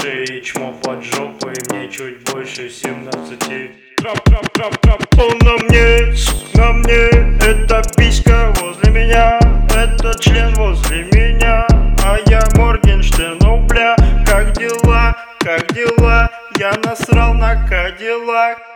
шее, чмо под жопой, мне чуть больше 17. Трап-трап-трап-трап. Он на мне, это писька возле меня, это член возле меня, а я Моргенштерн. Ну бля, как дела, я насрал на Кадиллак.